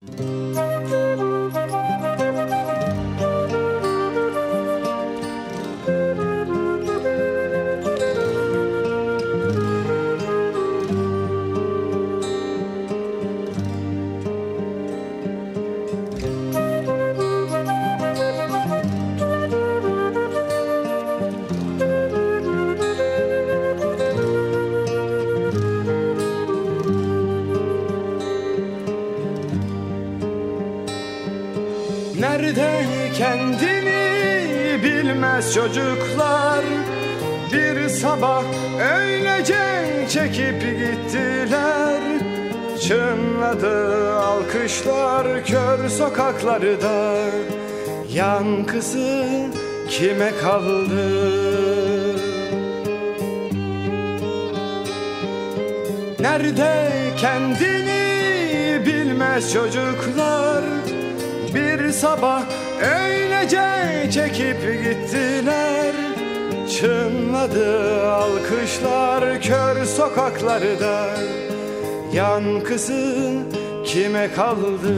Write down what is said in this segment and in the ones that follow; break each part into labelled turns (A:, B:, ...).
A: Nerede kendini bilmez çocuklar, bir sabah öylece çekip gittiler. Çınladı alkışlar kör sokaklarda, yankısı kime kaldı? Nerede kendini bilmez çocuklar, bir sabah öylece çekip gittiler. Çınladı alkışlar kör sokaklarda, yankısı kime kaldı?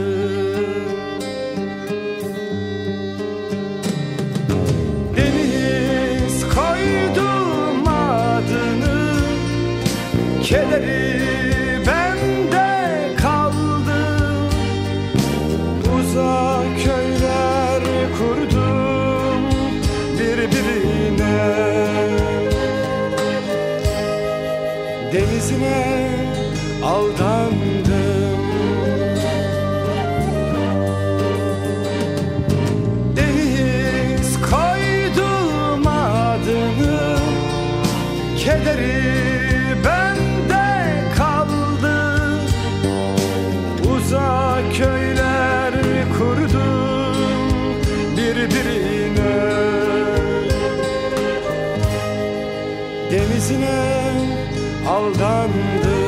A: Deniz koydum adını, kederi bende kaldı. Uzak köyler kurdum birbirine, denizine aldandım. Deniz koydum adını, kederi bende kaldı. Uzak köyler kurdum birbirine, denizine aldandım.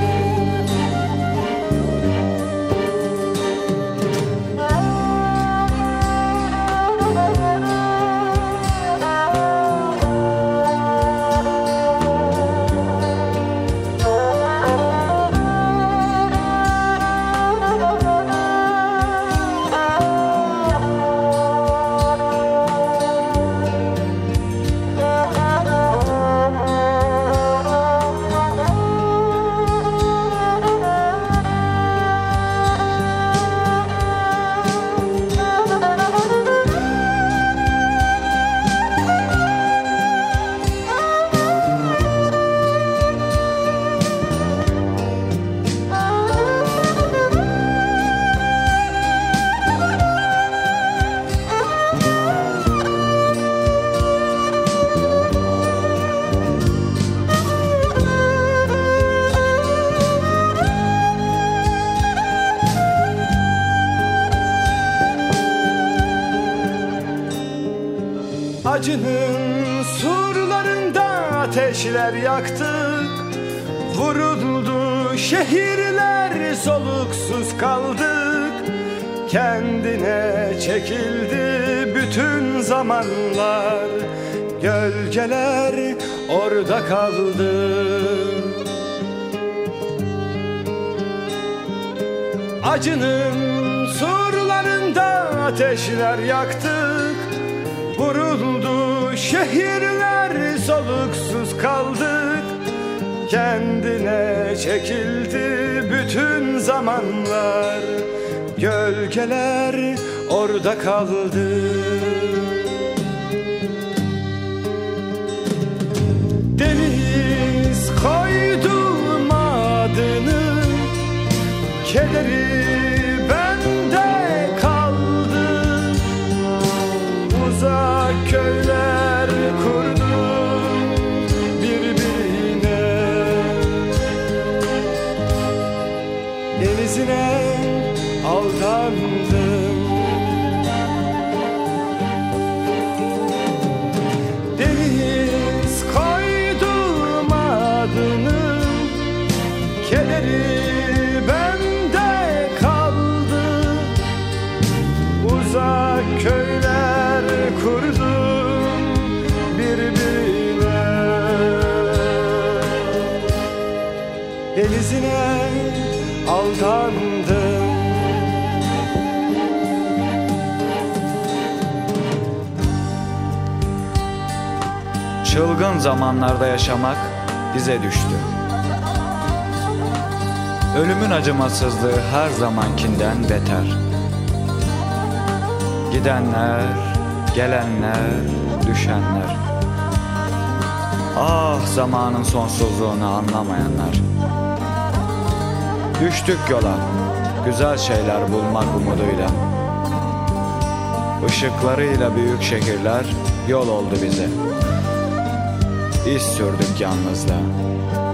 A: Acının surlarında ateşler yaktık, vuruldu şehirler, soluksuz kaldık. Kendine çekildi bütün zamanlar, gölgeler orada kaldı. Acının surlarında ateşler yaktık, vuruldu şehirler, soluksuz kaldık. Kendine çekildi bütün zamanlar, gölgeler orada kaldı. Deniz koydum adını, kederi bende kaldı. Uzak köyler kurdum birbirine, denizine aldandım. Deniz koydum adını, kederi bende kaldı. Uzak köyler kurdum birbirine, denizine aldandım.
B: Çılgın zamanlarda yaşamak bize düştü. Ölümün acımasızlığı her zamankinden beter. Gidenler, gelenler, düşenler. Ah, zamanın sonsuzluğunu anlamayanlar. Düştük yola, güzel şeyler bulmak umuduyla. Işıklarıyla büyük şehirler yol oldu bize. İz sürdük yalnızlığa.